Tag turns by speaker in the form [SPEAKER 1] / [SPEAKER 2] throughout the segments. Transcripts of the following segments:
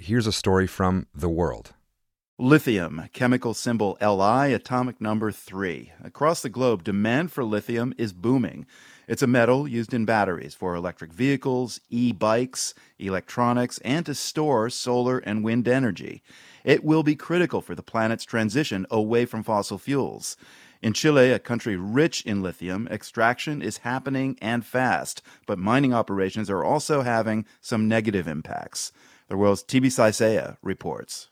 [SPEAKER 1] here's a story from The World.
[SPEAKER 2] Lithium, chemical symbol Li, atomic number 3. Across the globe, demand for lithium is booming. It's a metal used in batteries for electric vehicles, e-bikes, electronics, and to store solar and wind energy. It will be critical for the planet's transition away from fossil fuels. In Chile, a country rich in lithium, extraction is happening and fast, but mining operations are also having some negative impacts. The World's Tibi Saisea reports.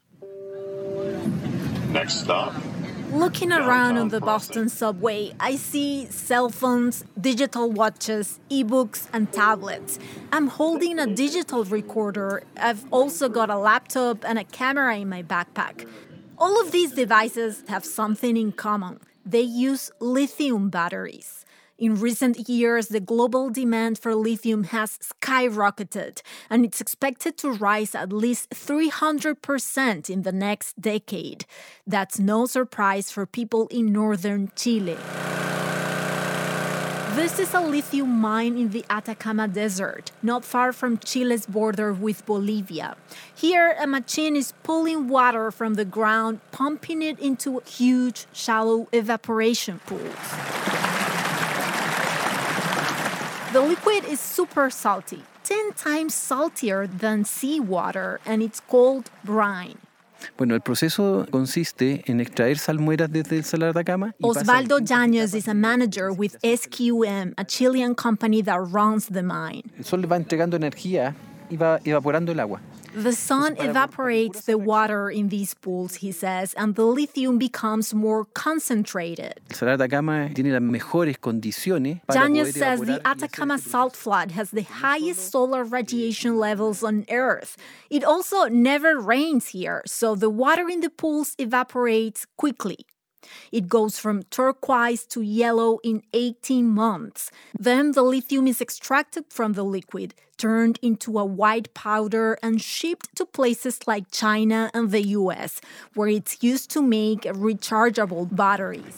[SPEAKER 3] Next stop.
[SPEAKER 4] Looking around on the Boston subway, I see cell phones, digital watches, ebooks, and tablets. I'm holding a digital recorder. I've also got a laptop and a camera in my backpack. All of these devices have something in common. They use lithium batteries. In recent years, the global demand for lithium has skyrocketed, and it's expected to rise at least 300% in the next decade. That's no surprise for people in northern Chile. This is a lithium mine in the Atacama Desert, not far from Chile's border with Bolivia. Here, a machine is pulling water from the ground, pumping it into huge, shallow evaporation pools. The liquid is super salty, 10 times saltier than seawater, and it's called brine.
[SPEAKER 5] Bueno, el proceso consiste en extraer salmueras desde el Salar de Atacama.
[SPEAKER 4] Osvaldo Yáñez is a manager with SQM, a Chilean company that runs the mine.
[SPEAKER 5] El sol va entregando energía y va evaporando el agua.
[SPEAKER 4] The sun evaporates the water in these pools, he says, and the lithium becomes more concentrated.
[SPEAKER 5] El Salar de Atacama tiene las mejores condiciones para
[SPEAKER 4] Yáñez
[SPEAKER 5] poder
[SPEAKER 4] says the
[SPEAKER 5] evaporar
[SPEAKER 4] Atacama salt flat has the highest solar radiation levels on Earth. It also never rains here, so the water in the pools evaporates quickly. It goes from turquoise to yellow in 18 months. Then the lithium is extracted from the liquid, turned into a white powder, and shipped to places like China and the US, where it's used to make rechargeable batteries.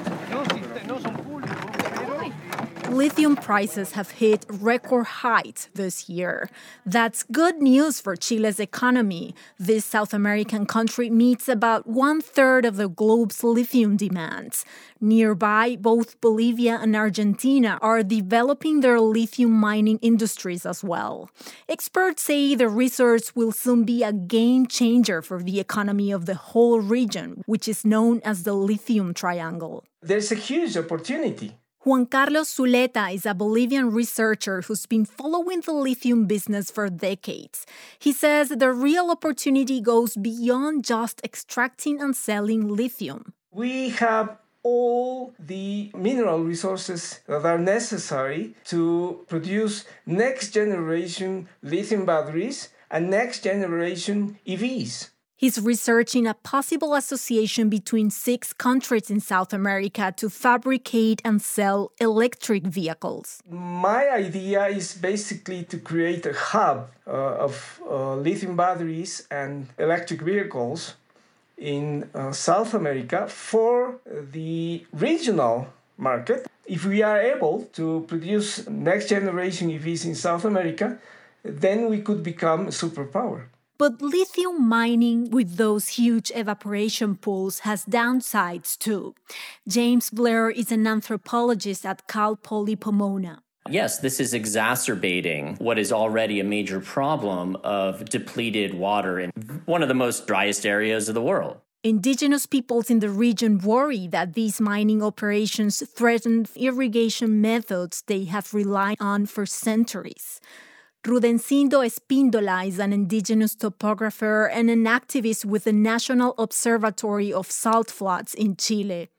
[SPEAKER 4] Lithium prices have hit record heights this year. That's good news for Chile's economy. This South American country meets about 1/3 of the globe's lithium demands. Nearby, both Bolivia and Argentina are developing their lithium mining industries as well. Experts say the resource will soon be a game changer for the economy of the whole region, which is known as the Lithium Triangle.
[SPEAKER 6] There's a huge opportunity.
[SPEAKER 4] Juan Carlos Zuleta is a Bolivian researcher who's been following the lithium business for decades. He says the real opportunity goes beyond just extracting and selling lithium.
[SPEAKER 6] We have all the mineral resources that are necessary to produce next-generation lithium batteries and next-generation EVs.
[SPEAKER 4] He's researching a possible association between 6 countries in South America to fabricate and sell electric vehicles.
[SPEAKER 6] My idea is basically to create a hub of lithium batteries and electric vehicles in South America for the regional market. If we are able to produce next-generation EVs in South America, then we could become a superpower.
[SPEAKER 4] But lithium mining with those huge evaporation pools has downsides too. James Blair is an anthropologist at Cal Poly Pomona.
[SPEAKER 7] Yes, this is exacerbating what is already a major problem of depleted water in one of the most driest areas of the world.
[SPEAKER 4] Indigenous peoples in the region worry that these mining operations threaten irrigation methods they have relied on for centuries. Rudencindo Espíndola is an indigenous topographer and an activist with the National Observatory of Salt Flats in Chile.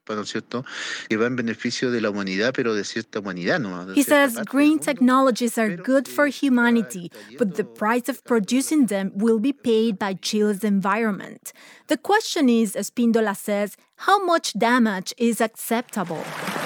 [SPEAKER 4] He says green technologies are good for humanity, but the price of producing them will be paid by Chile's environment. The question is, Espíndola says, how much damage is acceptable?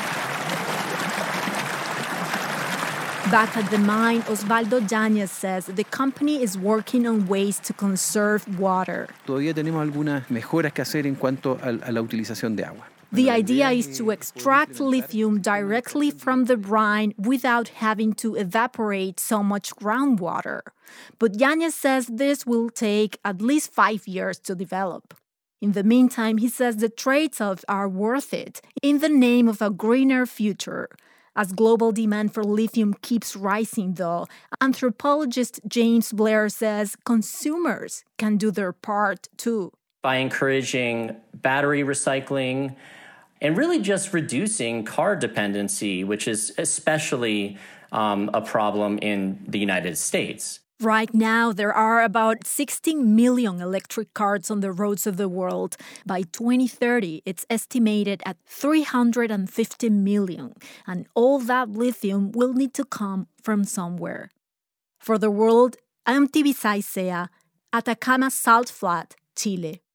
[SPEAKER 4] Back at the mine, Osvaldo Yáñez says the company is working on ways to conserve water.
[SPEAKER 5] Todavía tenemos algunas mejoras que hacer en cuanto a la utilización de agua.
[SPEAKER 4] The idea is to extract lithium directly from the brine without having to evaporate so much groundwater. But Yanez says this will take at least 5 years to develop. In the meantime, he says the trade-offs are worth it in the name of a greener future. As global demand for lithium keeps rising, though, anthropologist James Blair says consumers can do their part too.
[SPEAKER 7] By encouraging battery recycling and really just reducing car dependency, which is especially a problem in the United States.
[SPEAKER 4] Right now, there are about 16 million electric cars on the roads of the world. By 2030, it's estimated at 350 million. And all that lithium will need to come from somewhere. For The World, I'm Tibisay Sea, Atacama Salt Flat, Chile.